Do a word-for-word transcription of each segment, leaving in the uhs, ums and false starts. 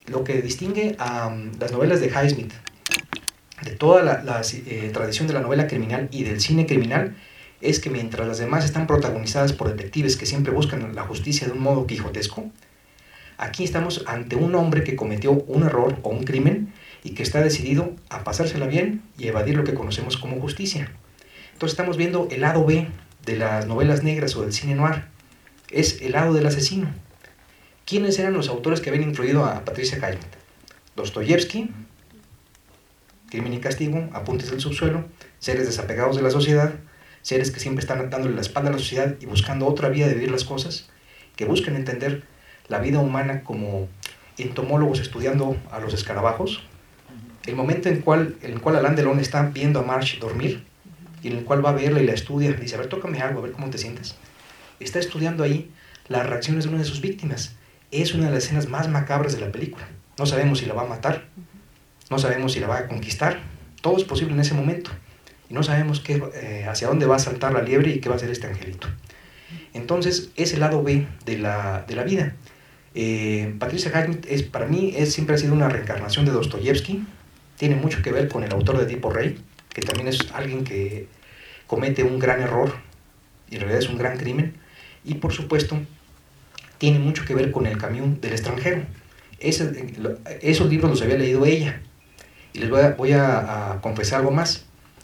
lo que distingue a um, las novelas de Highsmith de toda la, la eh, tradición de la novela criminal y del cine criminal es que mientras las demás están protagonizadas por detectives que siempre buscan la justicia de un modo quijotesco, aquí estamos ante un hombre que cometió un error o un crimen y que está decidido a pasársela bien y evadir lo que conocemos como justicia. Entonces estamos viendo el lado B de las novelas negras o del cine noir. Es el lado del asesino. ¿Quiénes eran los autores que habían influido a Patricia Highsmith? Dostoyevsky, Crimen y Castigo, Apuntes del Subsuelo, seres desapegados de la sociedad, seres que siempre están dándole la espalda a la sociedad y buscando otra vía de vivir las cosas, que buscan entender la vida humana como entomólogos estudiando a los escarabajos. El momento en el cual, en el cual Alain Delon está viendo a Marge dormir y en el cual va a verla y la estudia, dice, a ver, tócame algo, a ver cómo te sientes. Está estudiando ahí las reacciones de una de sus víctimas. Es una de las escenas más macabras de la película. No sabemos si la va a matar, no sabemos si la va a conquistar, todo es posible en ese momento. Y no sabemos qué, eh, hacia dónde va a saltar la liebre y qué va a hacer este angelito. Entonces, es el lado B de la, de la vida. Eh, Patricia Highsmith es, para mí es, siempre ha sido una reencarnación de Dostoyevsky. Tiene mucho que ver con el autor de Tipo Rey, que también es alguien que comete un gran error y en realidad es un gran crimen. Y por supuesto, tiene mucho que ver con el Camus del extranjero. Ese, esos libros los había leído ella. Y les voy a, voy a, a confesar algo más.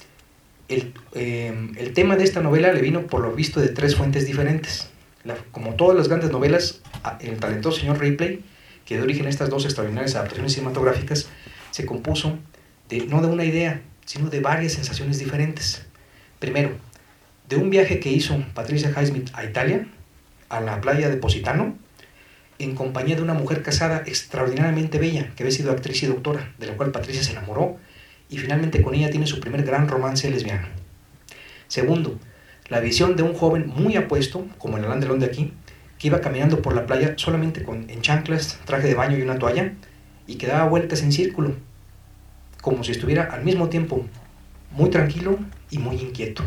El, eh, el tema de esta novela le vino por lo visto de tres fuentes diferentes. La, como todas las grandes novelas, el talentoso señor Ripley, que dio origen a estas dos extraordinarias adaptaciones cinematográficas, se compuso de, no de una idea, sino de varias sensaciones diferentes. Primero, de un viaje que hizo Patricia Highsmith a Italia, a la playa de Positano, en compañía de una mujer casada extraordinariamente bella, que había sido actriz y doctora, de la cual Patricia se enamoró, y finalmente con ella tiene su primer gran romance lesbiano. Segundo, la visión de un joven muy apuesto, como el Alain Delon de aquí, que iba caminando por la playa solamente con, en chanclas, traje de baño y una toalla, y que daba vueltas en círculo, como si estuviera al mismo tiempo muy tranquilo y muy inquieto.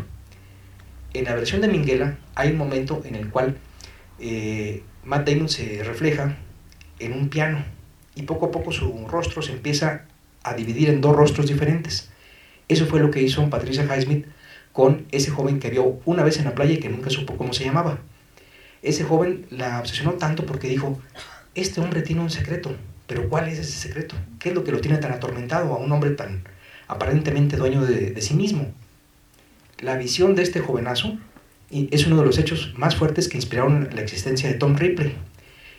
En la versión de Minghella hay un momento en el cual eh, Matt Damon se refleja en un piano y poco a poco su rostro se empieza a dividir en dos rostros diferentes. Eso fue lo que hizo Patricia Highsmith con ese joven que vio una vez en la playa y que nunca supo cómo se llamaba. Ese joven la obsesionó tanto porque dijo, este hombre tiene un secreto, pero ¿cuál es ese secreto? ¿Qué es lo que lo tiene tan atormentado a un hombre tan aparentemente dueño de, de sí mismo? La visión de este jovenazo es uno de los hechos más fuertes que inspiraron la existencia de Tom Ripley.